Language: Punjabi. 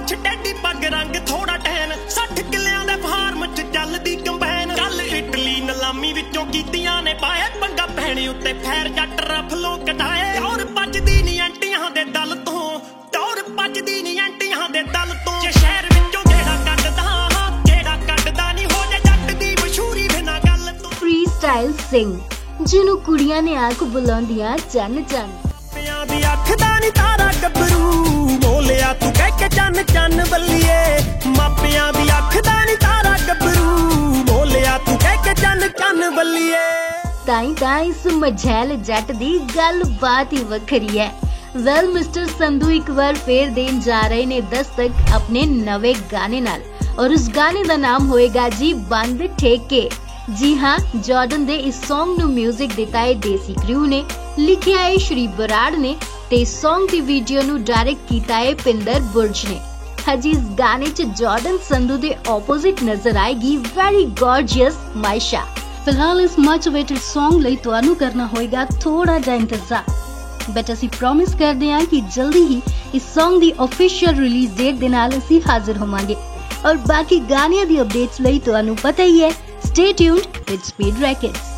ਮੁੱਛ ਟੈਡੀ ਪੱਗ ਰੰਗ ਥੋੜਾ ਟੈਨ 60 ਕਿੱਲਿਆਂ ਦੇ ਫਾਰਮ ਚ ਚੱਲਦੀ ਕੰਬਾਈਨ ਕੱਲ ਇਟਲੀ ਨਲਾਮੀ ਵਿੱਚੋਂ ਕੀਤੀਆਂ ਨੇ ਪਾਏ ਪੰਗਾ ਪੈਣੇ ਉੱਤੇ ਫੈਰ ਜੱਟ ਰਫਲੋਂ ਕਢਾਏ ਔਰ ਭੱਜਦੀ ਨੀ ਐਂਟੀਆਂ ਦੇ ਦਲ ਤੋਂ ਟੌਰ ਭੱਜਦੀ ਨੀ ਐਂਟੀਆਂ ਦੇ ਦਲ ਤੋਂ ਜੇ ਸ਼ਹਿਰ ਵਿੱਚੋਂ ਜਿਹੜਾ ਕੱਢਦਾ ਨਹੀਂ ਹੋ ਜਾ ਜੱਟ ਦੀ ਮਸ਼ਹੂਰੀ ਬਿਨਾਂ ਗੱਲ ਤੋਂ ਫ੍ਰੀ ਸਟਾਈਲ ਸਿੰਘ ਜਿਹਨੂੰ ਕੁੜੀਆਂ ਨੇ ਆਖ ਬੁਲਾਉਂਦੀਆਂ ਚੰਨ ਚੰਨ ਪਿਆਂ ਦੀ ਅੱਖ ਦਾ ਨੀ ਤਾਰਾ ਗੱਭਰੂ ਬੋਲਿਆ ਤੂੰ ਕਹਿ ਕੇ ਚੰਨ ਚੰਨ ਬੱਲੀਏ ਮਾਪਿਆਂ ਦੀ ਅੱਖ ਦਾ ਨੀ ਤਾਰਾ ਗੱਭਰੂ ਬੋਲਿਆ ਤੂੰ ਕਹਿ ਕੇ ਚੰਨ ਚੰਨ ਬੱਲੀਏ ਤਾਂ ਇਸ ਮਝੈਲ ਜੱਟ ਦੀ ਗੱਲ ਬਾਤ ਹੀ ਵੱਖਰੀ ਹੈ। ਵੈਲ ਮਿਸਟਰ ਸੰਧੂ ਇੱਕ ਵਾਰ ਫੇਰ ਦੇਣ ਜਾ ਰਹੇ ਨੇ ਦਸਤਕ ਆਪਣੇ ਨਵੇਂ ਗਾਣੇ ਨਾਲ और उस गाने का नाम होएगा जी बंद ठेके। जी हाँ, जॉर्डन दे इस सॉन्ग नु म्यूजिक दिता है देसी क्रू ने, लिखिया है श्री बराड़ ने ते सॉन्ग दी वीडियो नु डायरेक्ट कीता है पिंदर बुर्ज ने। हजी इस गाने च जॉर्डन संधू दे ऑपोजिट नजर आएगी वेरी गॉर्जियस मायशा। फिलहाल इस मच वेटेड सॉन्ग लई तुहानू करना होएगा थोड़ा जा इंतजार, बट असी प्रॉमिस करदे हां कि जल्दी ही इस सॉन्ग दी ऑफिशियल रिलीज डेट दे नाल असी हाजिर होवांगे। और बाकी गानियां दी अपडेट्स लई तुहानू पता ही है, stay tuned with speed rackets.